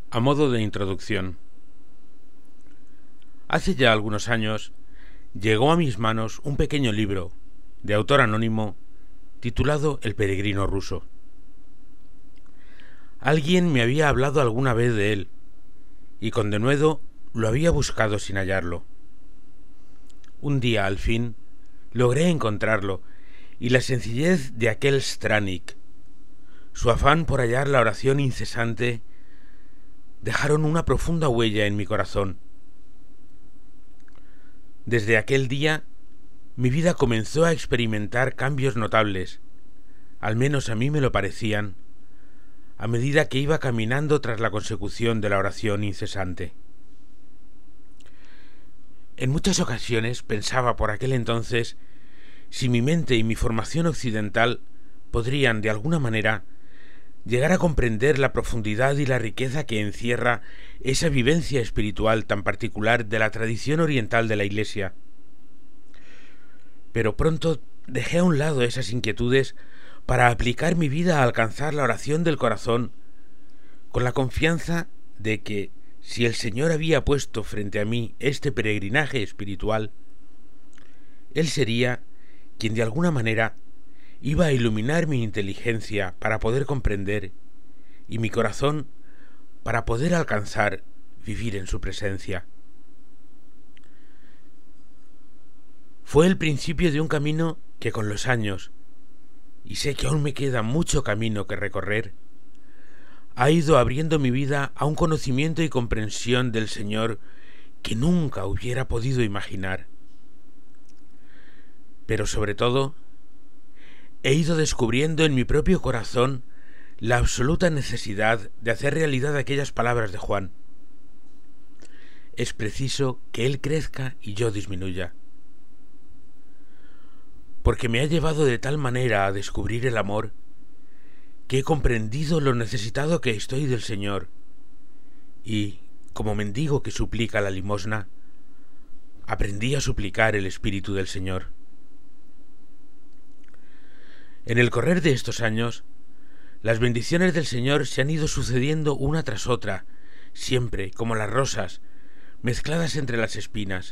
A modo de introducción, hace ya algunos años llegó a mis manos un pequeño libro de autor anónimo titulado El peregrino ruso. Alguien me había hablado alguna vez de él y con denuedo lo había buscado sin hallarlo. Un día, al fin, logré encontrarlo y la sencillez de aquel Stranik, su afán por hallar la oración incesante, dejaron una profunda huella en mi corazón. Desde aquel día, mi vida comenzó a experimentar cambios notables, al menos a mí me lo parecían, a medida que iba caminando tras la consecución de la oración incesante. En muchas ocasiones pensaba por aquel entonces si mi mente y mi formación occidental podrían, de alguna manera, llegar a comprender la profundidad y la riqueza que encierra esa vivencia espiritual tan particular de la tradición oriental de la Iglesia. Pero pronto dejé a un lado esas inquietudes para aplicar mi vida a alcanzar la oración del corazón, con la confianza de que, si el Señor había puesto frente a mí este peregrinaje espiritual, Él sería quien de alguna manera iba a iluminar mi inteligencia para poder comprender y mi corazón para poder alcanzar vivir en su presencia. Fue el principio de un camino que con los años, y sé que aún me queda mucho camino que recorrer, ha ido abriendo mi vida a un conocimiento y comprensión del Señor que nunca hubiera podido imaginar. Pero sobre todo, he ido descubriendo en mi propio corazón la absoluta necesidad de hacer realidad aquellas palabras de Juan. Es preciso que Él crezca y yo disminuya. Porque me ha llevado de tal manera a descubrir el amor que he comprendido lo necesitado que estoy del Señor y, como mendigo que suplica la limosna, aprendí a suplicar el Espíritu del Señor. En el correr de estos años, las bendiciones del Señor se han ido sucediendo una tras otra, siempre como las rosas, mezcladas entre las espinas.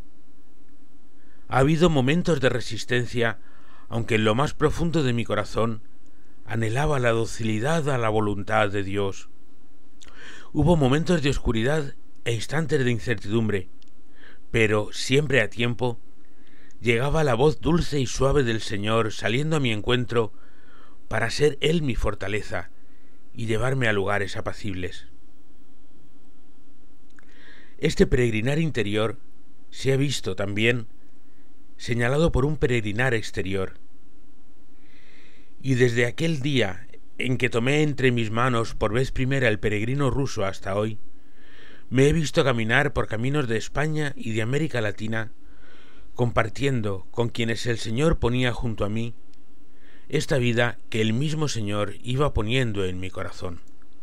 Ha habido momentos de resistencia, aunque en lo más profundo de mi corazón anhelaba la docilidad a la voluntad de Dios. Hubo momentos de oscuridad e instantes de incertidumbre, pero siempre a tiempo llegaba la voz dulce y suave del Señor saliendo a mi encuentro para ser Él mi fortaleza y llevarme a lugares apacibles. Este peregrinar interior se ha visto también señalado por un peregrinar exterior. Y desde aquel día en que tomé entre mis manos por vez primera el peregrino ruso hasta hoy, me he visto caminar por caminos de España y de América Latina, compartiendo con quienes el Señor ponía junto a mí esta vida que el mismo Señor iba poniendo en mi corazón.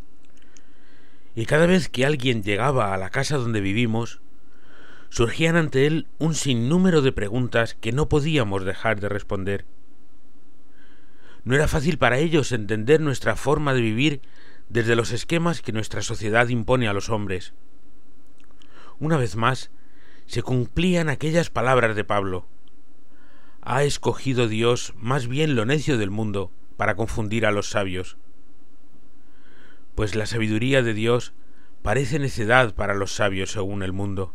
Y cada vez que alguien llegaba a la casa donde vivimos, surgían ante él un sinnúmero de preguntas que no podíamos dejar de responder. No era fácil para ellos entender nuestra forma de vivir desde los esquemas que nuestra sociedad impone a los hombres. Una vez más, se cumplían aquellas palabras de Pablo: ha escogido Dios más bien lo necio del mundo para confundir a los sabios. Pues la sabiduría de Dios parece necedad para los sabios según el mundo.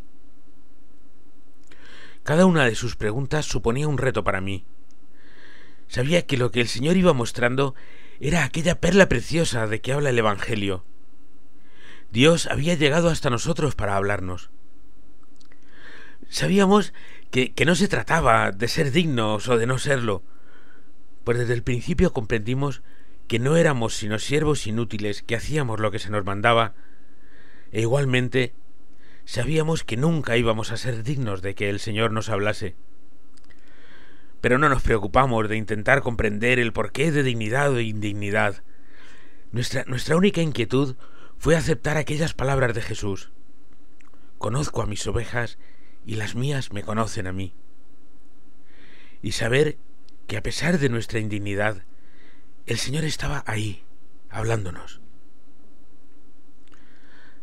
Cada una de sus preguntas suponía un reto para mí. Sabía que lo que el Señor iba mostrando era aquella perla preciosa de que habla el Evangelio. Dios había llegado hasta nosotros para hablarnos. Sabíamos que no se trataba de ser dignos o de no serlo, pues desde el principio comprendimos que no éramos sino siervos inútiles que hacíamos lo que se nos mandaba, e igualmente sabíamos que nunca íbamos a ser dignos de que el Señor nos hablase. Pero no nos preocupamos de intentar comprender el porqué de dignidad o indignidad. Nuestra única inquietud fue aceptar aquellas palabras de Jesús: conozco a mis ovejas y las mías me conocen a mí. Y saber que a pesar de nuestra indignidad, el Señor estaba ahí, hablándonos.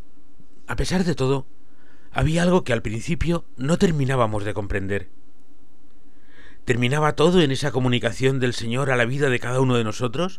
a pesar de todo, había algo que al principio no terminábamos de comprender. ¿Terminaba todo en esa comunicación del Señor a la vida de cada uno de nosotros?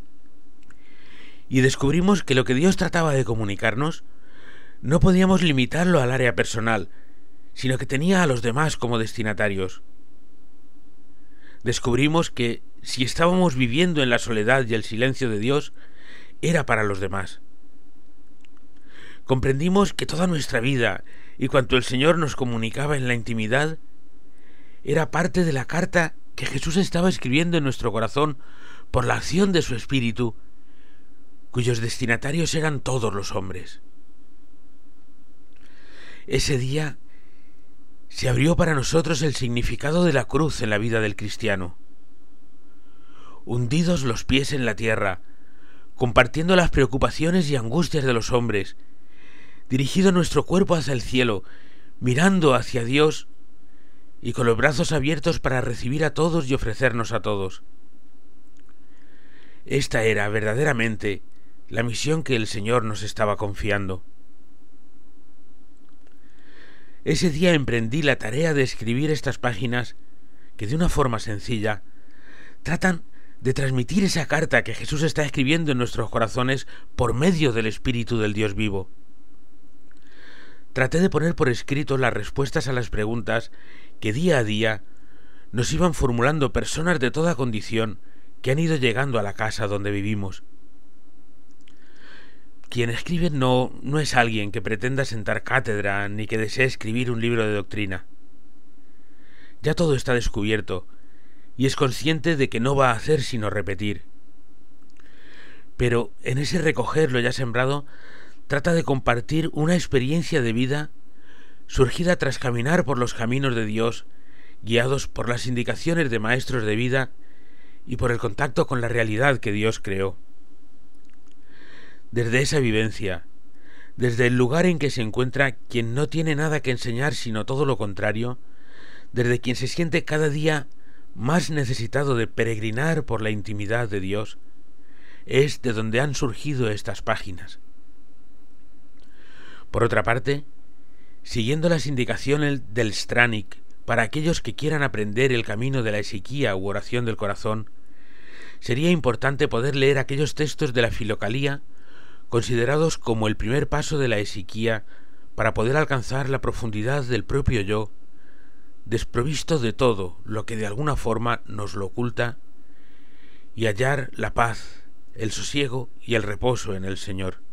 Y descubrimos que lo que Dios trataba de comunicarnos no podíamos limitarlo al área personal, sino que tenía a los demás como destinatarios. Descubrimos que si estábamos viviendo en la soledad y el silencio de Dios, era para los demás. Comprendimos que toda nuestra vida y cuanto el Señor nos comunicaba en la intimidad era parte de la carta que Jesús estaba escribiendo en nuestro corazón por la acción de su Espíritu, cuyos destinatarios eran todos los hombres. Ese día se abrió para nosotros el significado de la cruz en la vida del cristiano. Hundidos los pies en la tierra, compartiendo las preocupaciones y angustias de los hombres, dirigido nuestro cuerpo hacia el cielo, mirando hacia Dios y con los brazos abiertos para recibir a todos y ofrecernos a todos. Esta era verdaderamente la misión que el Señor nos estaba confiando. Ese día emprendí la tarea de escribir estas páginas que de una forma sencilla tratan de transmitir esa carta que Jesús está escribiendo en nuestros corazones por medio del Espíritu del Dios vivo. Traté de poner por escrito las respuestas a las preguntas que día a día nos iban formulando personas de toda condición que han ido llegando a la casa donde vivimos. Quien escribe no es alguien que pretenda sentar cátedra ni que desee escribir un libro de doctrina. Ya todo está descubierto y es consciente de que no va a hacer sino repetir. Pero en ese recoger lo ya sembrado, trata de compartir una experiencia de vida surgida tras caminar por los caminos de Dios, guiados por las indicaciones de maestros de vida y por el contacto con la realidad que Dios creó. Desde esa vivencia, desde el lugar en que se encuentra quien no tiene nada que enseñar sino todo lo contrario, desde quien se siente cada día más necesitado de peregrinar por la intimidad de Dios, es de donde han surgido estas páginas. Por otra parte, siguiendo las indicaciones del Stránik para aquellos que quieran aprender el camino de la esequía u oración del corazón, sería importante poder leer aquellos textos de la Filocalía considerados como el primer paso de la esequía para poder alcanzar la profundidad del propio yo, desprovisto de todo lo que de alguna forma nos lo oculta, y hallar la paz, el sosiego y el reposo en el Señor.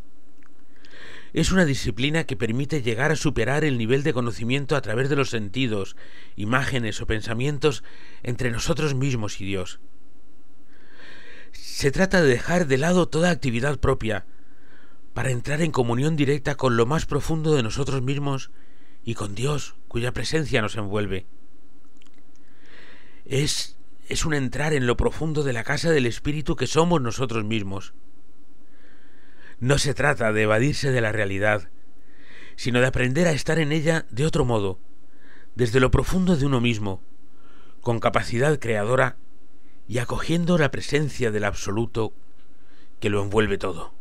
Es una disciplina que permite llegar a superar el nivel de conocimiento a través de los sentidos, imágenes o pensamientos entre nosotros mismos y Dios. Se trata de dejar de lado toda actividad propia para entrar en comunión directa con lo más profundo de nosotros mismos y con Dios, cuya presencia nos envuelve. Es un entrar en lo profundo de la casa del Espíritu que somos nosotros mismos. No se trata de evadirse de la realidad, sino de aprender a estar en ella de otro modo, desde lo profundo de uno mismo, con capacidad creadora y acogiendo la presencia del absoluto que lo envuelve todo.